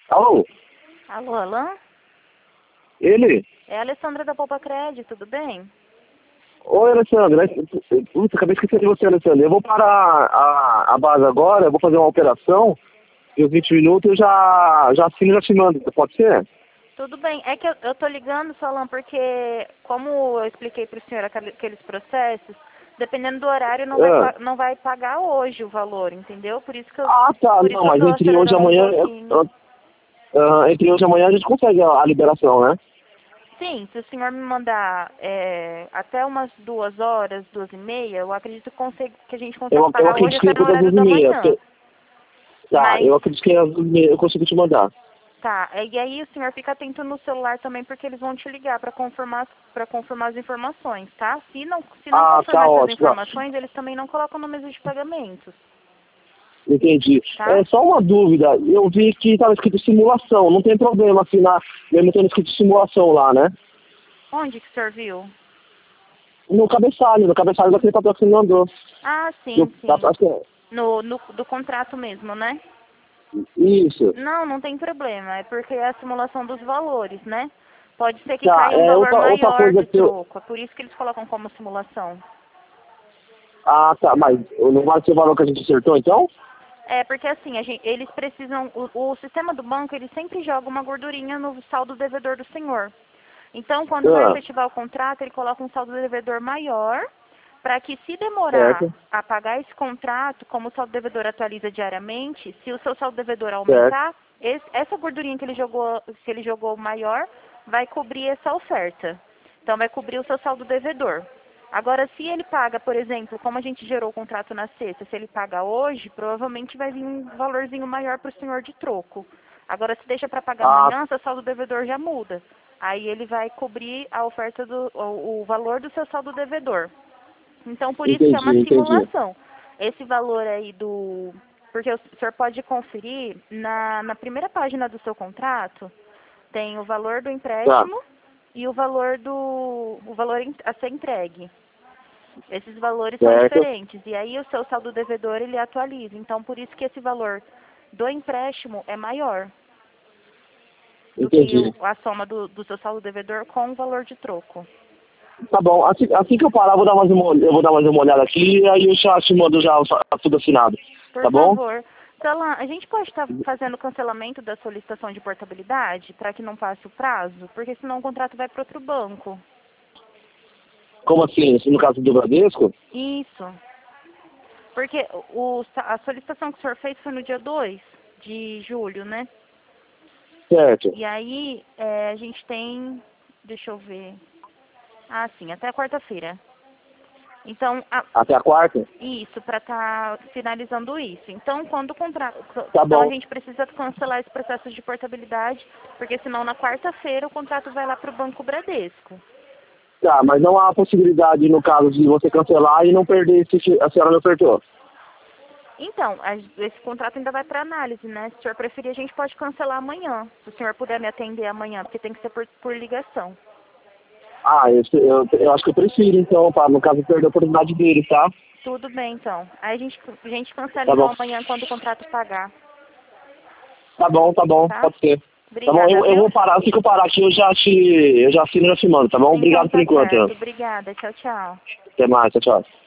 Alô? Alô, Alain? Ele? É a Alessandra da Poupa Crédito, tudo bem? Oi, Alessandra. Putz, acabei de esquecer de você, Alessandra. Eu vou parar a base agora, eu vou fazer uma operação, e os 20 minutos eu já assino e já te mando. Pode ser? Tudo bem. É que eu tô ligando, seu Alain, porque como eu expliquei para o senhor aqueles processos, dependendo do horário Ah, não vai pagar hoje o valor, entendeu? tá. Por isso Não, que eu mas tô entre hoje e acelerando um amanhã, pouquinho. entre hoje e amanhã a gente consegue a liberação, né? Sim, se o senhor me mandar até umas 2 horas, 2h30, eu acredito que a gente consegue Eu pagar hoje acredito que até depois no das horário da 12h30. manhã. Tá, Mas eu acredito que às 12h30 eu consigo te mandar. tá, e aí o senhor fica atento no celular também, porque eles vão te ligar para confirmar as informações, tá? Se não Ah, tá confirmar essas ótimo. informações, eles também não colocam no mesa de pagamentos, Entendi. tá? É só uma dúvida. Eu vi que estava escrito simulação. Não tem problema assinar, mesmo tendo escrito simulação lá, né? Onde que o senhor viu? No cabeçalho daquele papel que você me mandou. Ah, Do, sim, da, sim. acho que é- Do contrato mesmo, né? Isso. Não tem problema, é porque é a simulação dos valores, né? Pode ser que Tá, caia um valor outra maior coisa de que eu... troco, é por isso que eles colocam como simulação. Ah, tá, mas não vai ser o valor que a gente acertou, então? É, porque assim, eles precisam, o sistema do banco, ele sempre joga uma gordurinha no saldo devedor do senhor. Então, quando vai Ah, efetivar o contrato, ele coloca um saldo devedor maior, para que se demorar certo, a pagar esse contrato, como o saldo devedor atualiza diariamente, se o seu saldo devedor certo. aumentar, essa gordurinha que ele jogou maior, vai cobrir essa oferta. Então, vai cobrir o seu saldo devedor. Agora, se ele paga, por exemplo, como a gente gerou o contrato na sexta, se ele paga hoje, provavelmente vai vir um valorzinho maior para o senhor de troco. Agora, se deixa para pagar Ah, amanhã, seu saldo devedor já muda. Aí ele vai cobrir a oferta o valor do seu saldo devedor. Então, por isso que é uma entendi. simulação. Esse valor aí porque o senhor pode conferir na primeira página do seu contrato, tem o valor do Tá, empréstimo e o valor a ser entregue. Esses valores são certo, diferentes. E aí o seu saldo devedor ele atualiza. Então, por isso que esse valor do empréstimo é maior do que entendi. a soma do seu saldo devedor com o valor de troco. Tá bom, assim que eu parar, eu vou dar mais uma olhada aqui, e aí eu já te mando tudo assinado. Por Tá bom? favor. Celan, a gente pode estar fazendo o cancelamento da solicitação de portabilidade para que não passe o prazo? Porque senão o contrato vai para outro banco. Como assim? No caso do Bradesco? Isso. Porque a solicitação que o senhor fez foi no dia 2 de julho, né? Certo. E aí a gente tem, deixa eu ver. Ah, sim, até quarta-feira. Então, Até a quarta? isso, para estar finalizando isso. Então, quando o contrato. Tá Então, a bom. gente precisa cancelar esse processo de portabilidade, porque senão na quarta-feira o contrato vai lá para o Banco Bradesco. Tá, mas não há possibilidade, no caso, de você cancelar e não perder se a senhora não acertou. Então, esse contrato ainda vai para análise, né? Se o senhor preferir, a gente pode cancelar amanhã. Se o senhor puder me atender amanhã, porque tem que ser por ligação. Ah, eu acho que eu prefiro, então, para no caso, perder a oportunidade dele, tá? Tudo bem, então. Aí a gente cancela Tá então bom. amanhã quando o contrato pagar, Tá bom, tá? pode ser. Tá bom, Obrigada, eu viu? vou parar, assim que eu parar aqui, eu já assino e já te mando, tá bom? Então Obrigado por tá enquanto. certo. Obrigada. Tchau, tchau. Até mais, tchau, tchau.